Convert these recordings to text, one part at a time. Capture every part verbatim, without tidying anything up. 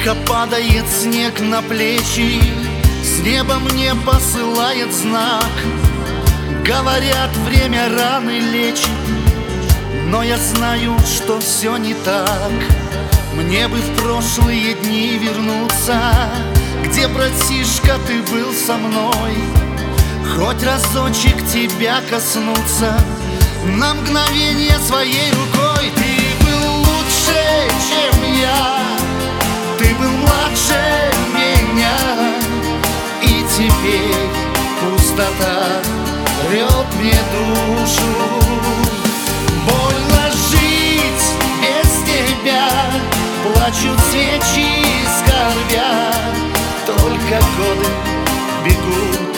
Тихо падает снег на плечи, с неба мне посылает знак. Говорят, время раны лечит, но я знаю, что все не так. Мне бы в прошлые дни вернуться, где, братишка, ты был со мной, хоть разочек тебя коснуться, на мгновение своей рукой. Ты был лучше, чем я, ты был младше меня, и теперь пустота рвет мне душу. Больно жить без тебя, плачут свечи, скорбя, только годы бегут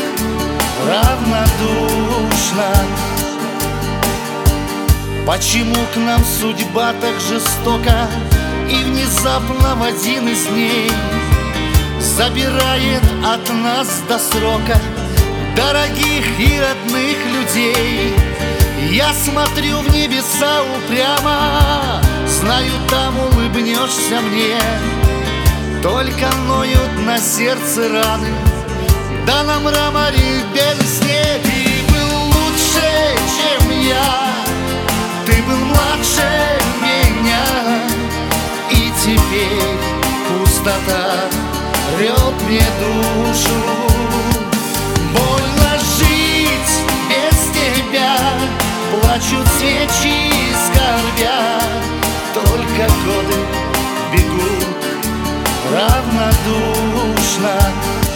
равнодушно. Почему к нам судьба так жестока и внезапно в один из дней забирает от нас до срока дорогих и родных людей? Я смотрю в небеса упрямо, знаю, там улыбнешься мне. Только ноют на сердце раны, да на мраморе белесне. Ты был лучше, чем я, ты был младше меня, и теперь пустота рвет мне душу. Больно жить без тебя, плачут свечи, скорбя, только годы бегут равнодушно.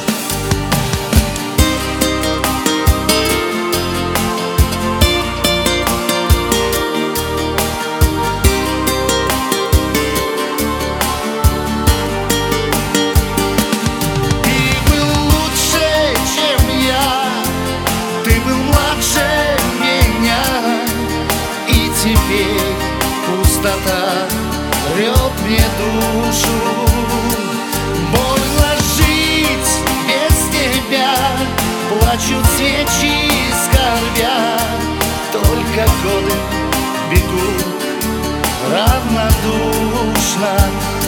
Теперь пустота рвет мне душу. Больно жить без тебя, плачут свечи, скорбя, только годы бегут равнодушно.